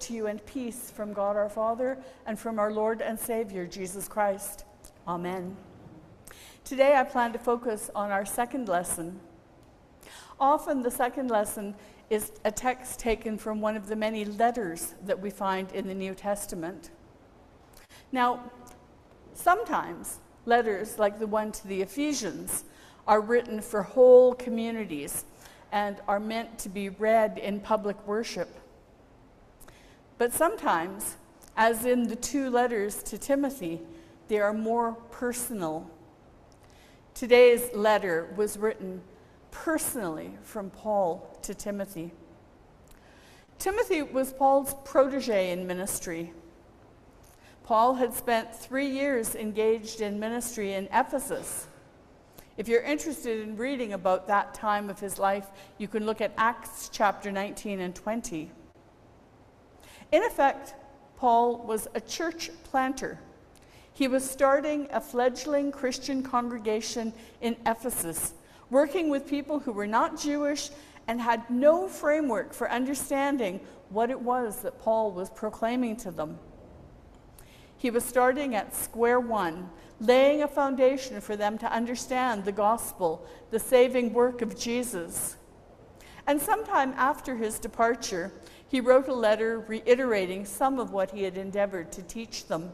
to you and peace from God our Father and from our Lord and Savior, Jesus Christ. Amen. Today I plan to focus on our second lesson. Often the second lesson is a text taken from one of the many letters that we find in the New Testament. Now, sometimes letters like the one to the Ephesians are written for whole communities and are meant to be read in public worship. But sometimes, as in the two letters to Timothy, they are more personal. Today's letter was written personally from Paul to Timothy. Timothy was Paul's protege in ministry. Paul had spent 3 years engaged in ministry in Ephesus. If you're interested in reading about that time of his life, you can look at Acts chapter 19 and 20. In effect, Paul was a church planter. He was starting a fledgling Christian congregation in Ephesus, working with people who were not Jewish and had no framework for understanding what it was that Paul was proclaiming to them. He was starting at square one, laying a foundation for them to understand the gospel, the saving work of Jesus. And sometime after his departure, he wrote a letter reiterating some of what he had endeavored to teach them.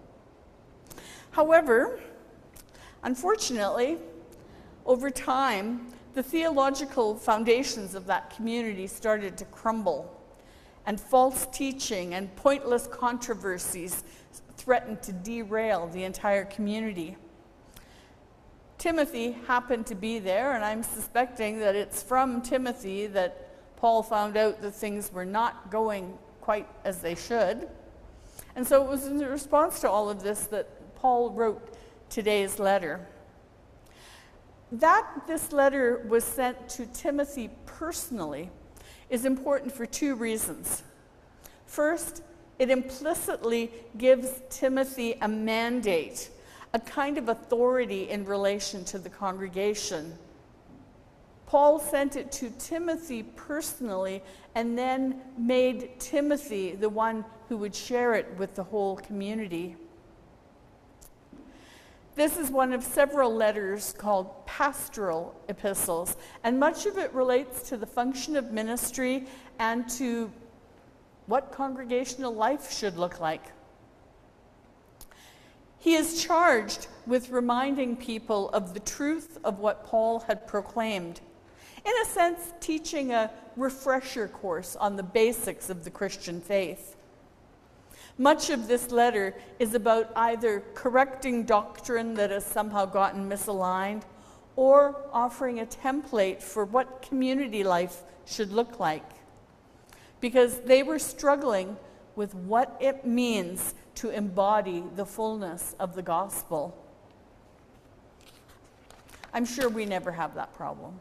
However, unfortunately, over time, the theological foundations of that community started to crumble, and false teaching and pointless controversies threatened to derail the entire community. Timothy happened to be there, and I'm suspecting that it's from Timothy that Paul found out that things were not going quite as they should. And so it was in response to all of this that Paul wrote today's letter. That this letter was sent to Timothy personally is important for two reasons. First, it implicitly gives Timothy a mandate, a kind of authority in relation to the congregation. Paul sent it to Timothy personally and then made Timothy the one who would share it with the whole community. This is one of several letters called pastoral epistles, and much of it relates to the function of ministry and to what congregational life should look like. He is charged with reminding people of the truth of what Paul had proclaimed. In a sense, teaching a refresher course on the basics of the Christian faith. Much of this letter is about either correcting doctrine that has somehow gotten misaligned or offering a template for what community life should look like, because they were struggling with what it means to embody the fullness of the gospel. I'm sure we never have that problem.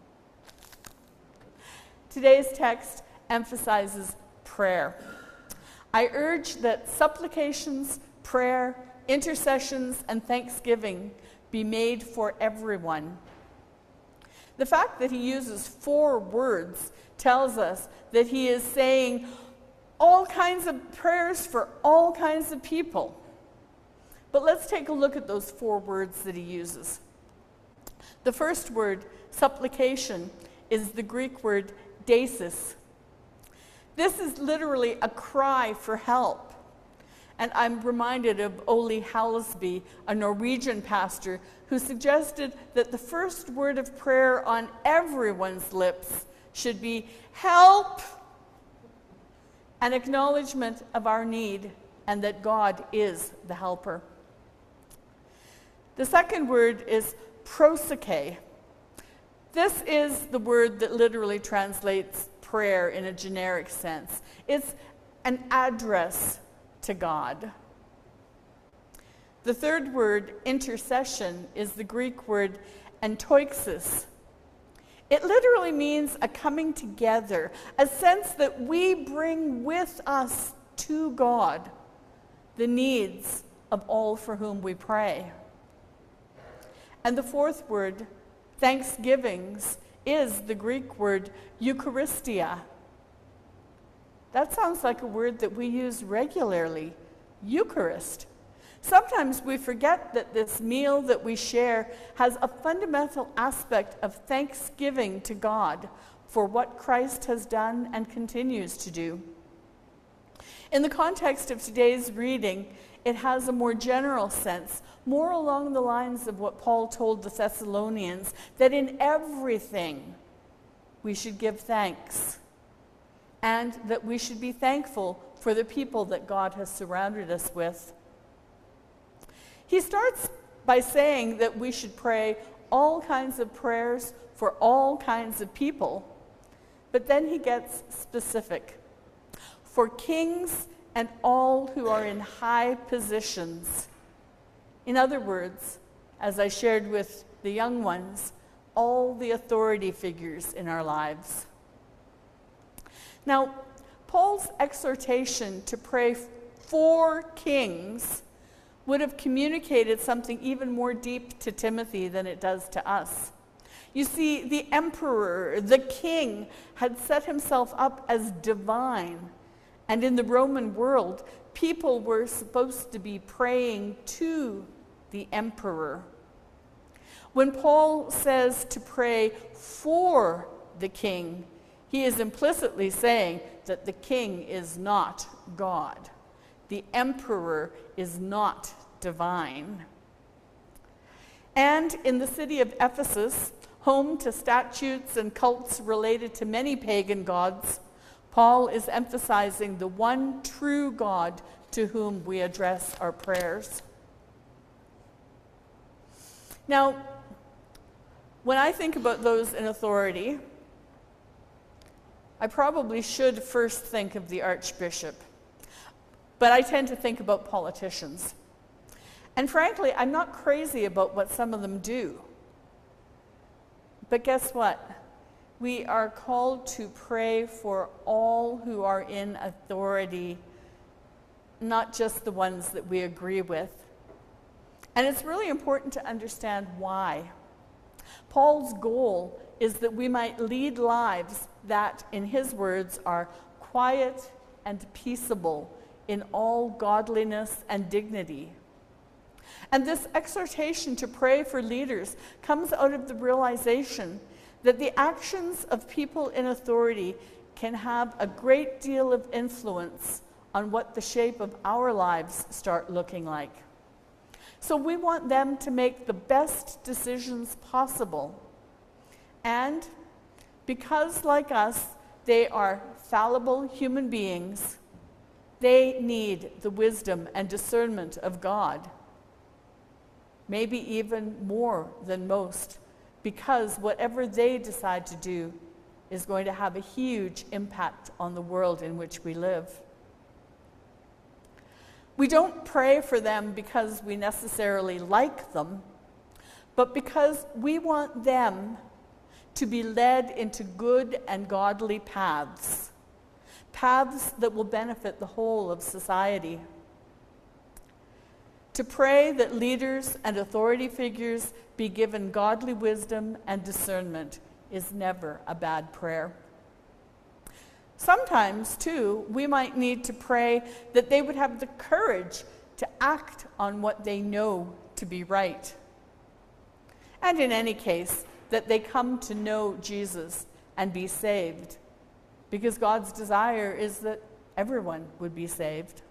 Today's text emphasizes prayer. I urge that supplications, prayer, intercessions, and thanksgiving be made for everyone. The fact that he uses 4 words tells us that he is saying all kinds of prayers for all kinds of people. But let's take a look at those 4 words that he uses. The first word, supplication, is the Greek word desis. This is literally a cry for help. And I'm reminded of Ole Hallesby, a Norwegian pastor, who suggested that the first word of prayer on everyone's lips should be help, an acknowledgement of our need and that God is the helper. The second word is proseuche. This is the word that literally translates prayer in a generic sense. It's an address to God. The third word, intercession, is the Greek word antoixis. It literally means a coming together, a sense that we bring with us to God the needs of all for whom we pray. And the fourth word, thanksgivings, is the Greek word Eucharistia. That sounds like a word that we use regularly, Eucharist. Sometimes we forget that this meal that we share has a fundamental aspect of thanksgiving to God for what Christ has done and continues to do. In the context of today's reading, it has a more general sense, more along the lines of what Paul told the Thessalonians, that in everything we should give thanks, and that we should be thankful for the people that God has surrounded us with. He starts by saying that we should pray all kinds of prayers for all kinds of people, but then he gets specific. For kings and all who are in high positions. In other words, as I shared with the young ones, all the authority figures in our lives. Now, Paul's exhortation to pray for kings would have communicated something even more deep to Timothy than it does to us. You see, the emperor, the king, had set himself up as divine. And in the Roman world, people were supposed to be praying to the emperor. When Paul says to pray for the king, he is implicitly saying that the king is not God. The emperor is not divine. And in the city of Ephesus, home to statutes and cults related to many pagan gods, Paul is emphasizing the one true God to whom we address our prayers. Now, when I think about those in authority, I probably should first think of the Archbishop, but I tend to think about politicians. And frankly, I'm not crazy about what some of them do. But guess what? We are called to pray for all who are in authority, not just the ones that we agree with. And it's really important to understand why. Paul's goal is that we might lead lives that, in his words, are quiet and peaceable in all godliness and dignity. And this exhortation to pray for leaders comes out of the realization that the actions of people in authority can have a great deal of influence on what the shape of our lives start looking like. So we want them to make the best decisions possible. And because, like us, they are fallible human beings, they need the wisdom and discernment of God. Maybe even more than most, because whatever they decide to do is going to have a huge impact on the world in which we live. We don't pray for them because we necessarily like them, but because we want them to be led into good and godly paths, paths that will benefit the whole of society. To pray that leaders and authority figures be given godly wisdom and discernment is never a bad prayer. Sometimes, too, we might need to pray that they would have the courage to act on what they know to be right. And in any case, that they come to know Jesus and be saved, because God's desire is that everyone would be saved.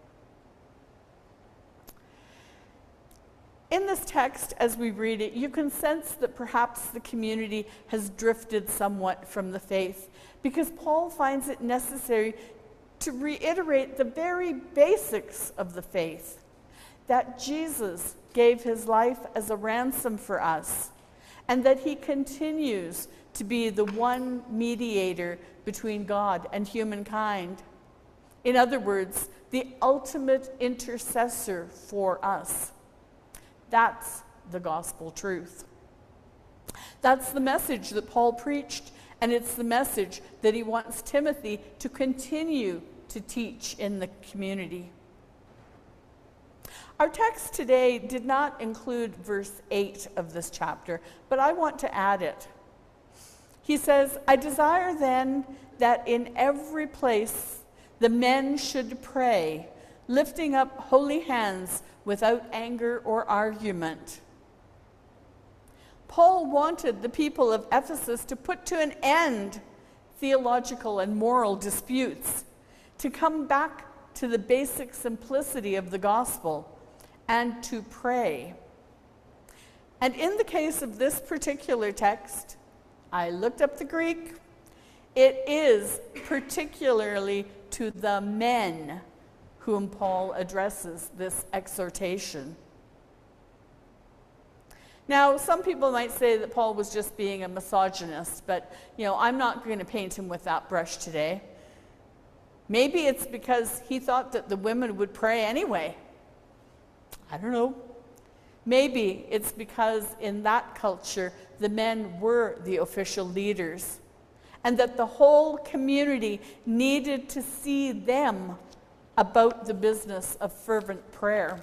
In this text, as we read it, you can sense that perhaps the community has drifted somewhat from the faith, because Paul finds it necessary to reiterate the very basics of the faith, that Jesus gave his life as a ransom for us, and that he continues to be the one mediator between God and humankind. In other words, the ultimate intercessor for us. That's the gospel truth. That's the message that Paul preached, and it's the message that he wants Timothy to continue to teach in the community. Our text today did not include verse 8 of this chapter, but I want to add it. He says, "I desire then that in every place The men should pray, lifting up holy hands without anger or argument. Paul wanted the people of Ephesus to put to an end theological and moral disputes, to come back to the basic simplicity of the gospel, and to pray. And in the case of this particular text, I looked up the Greek. It is particularly to the men whom Paul addresses this exhortation. Now, some people might say that Paul was just being a misogynist, but I'm not going to paint him with that brush today. Maybe it's because he thought that the women would pray anyway. I don't know. Maybe it's because in that culture, the men were the official leaders, and that the whole community needed to see them about the business of fervent prayer.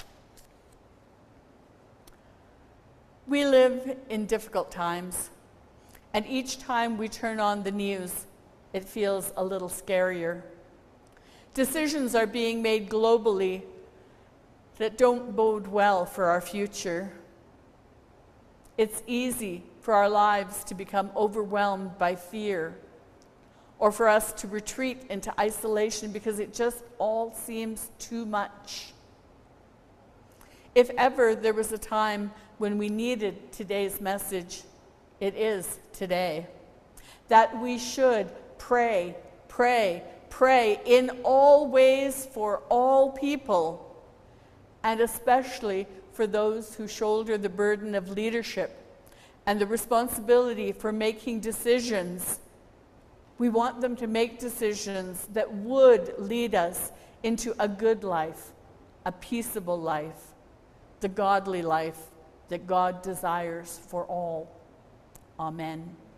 We live in difficult times, and each time we turn on the news, it feels a little scarier. Decisions are being made globally that don't bode well for our future. It's easy for our lives to become overwhelmed by fear, or for us to retreat into isolation because it just all seems too much. If ever there was a time when we needed today's message, it is today. That we should pray, pray, pray in all ways for all people, and especially for those who shoulder the burden of leadership and the responsibility for making decisions. We want them to make decisions that would lead us into a good life, a peaceable life, the godly life that God desires for all. Amen.